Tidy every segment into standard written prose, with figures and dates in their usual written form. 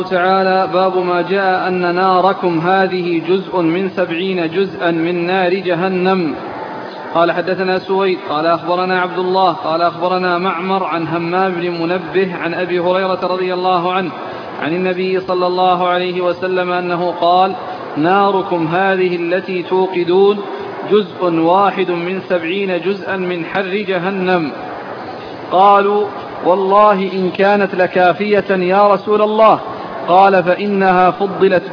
تعالى باب ما جاء أن ناركم هذه جزء من 70 جزءا من نار جهنم. قال حدثنا سويد قال أخبرنا عبد الله قال أخبرنا معمر عن همام بن منبه عن أبي هريرة رضي الله عنه عن النبي صلى الله عليه وسلم أنه قال: ناركم هذه التي توقدون جزء واحد من 70 جزءا من حر جهنم. قالوا: والله إن كانت لكافية يا رسول الله. قال: فإنها فضلت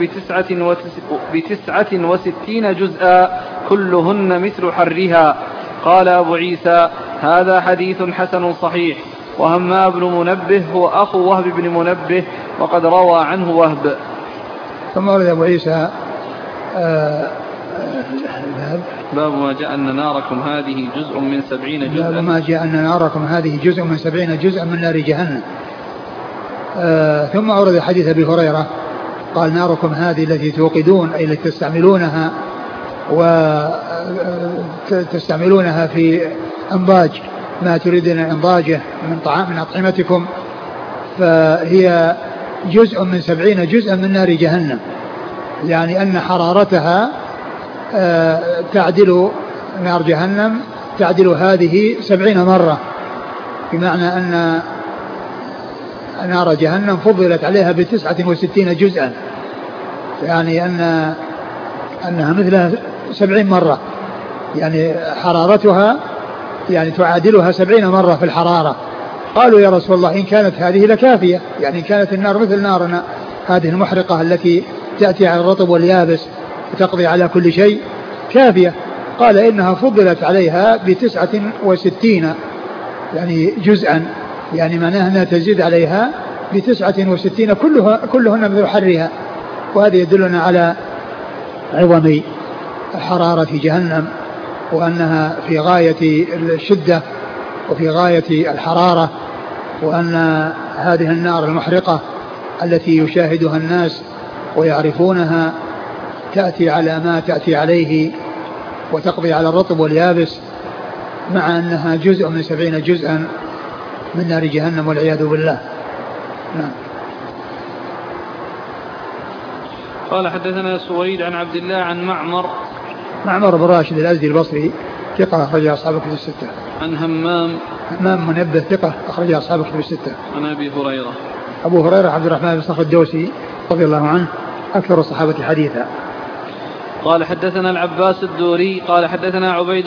ب69 جزءا كلهن مثل حرها. قال أبو عيسى: هذا حديث حسن صحيح. وهمام بن منبه هو أخو وهب بن منبه وقد روى عنه وهب. ثم ورد أبو عيسى باب ما جاء أن ناركم هذه جزء من 70 جزءا. باب ما جاء أن ناركم هذه جزء من 70 جزءا من نار جهنم. ثم ورد حديث أبي هريرة قال: ناركم هذه التي توقدون أي التي تستعملونها وتستعملونها في أنضاج ما تريدون إنضاجه من أطعمتكم، فهي جزء من 70 جزءا من نار جهنم، يعني أن حرارتها تعدل نار جهنم تعدل هذه 70 مرة، بمعنى أن نار جهنم فضلت عليها ب69 جزءا، يعني أنها مثلها 70 مرة، يعني حرارتها يعني تعادلها 70 مرة في الحرارة. قالوا: يا رسول الله إن كانت هذه لكافية، يعني كانت النار مثل نارنا هذه المحرقة التي تأتي على الرطب واليابس وتقضي على كل شيء كافية. قال: إنها فضلت عليها ب69 يعني جزءا، يعني معناها أنها تزيد عليها ب69 كلهن مثل حرها. وهذا يدلنا على عظم حرارة جهنم، وأنها في غاية الشدة وفي غاية الحرارة، وأن هذه النار المحرقة التي يشاهدها الناس ويعرفونها تأتي على ما تأتي عليه وتقضي على الرطب واليابس، مع أنها جزء من 70 جزءا من نار جهنم والعياذ بالله. نعم. قال حدثنا سويد عن عبد الله عن معمر بن راشد الأزدي البصري ثقة أخرج أصحاب كتب الستة. عن همام منبه ثقة أخرج أصحاب كتب الستة. عن أبي هريرة عبد الرحمن بن صخر الدوسي رضي الله عنه أكثر الصحابة حديثا. قال حدثنا العباس الدوري قال حدثنا عبيد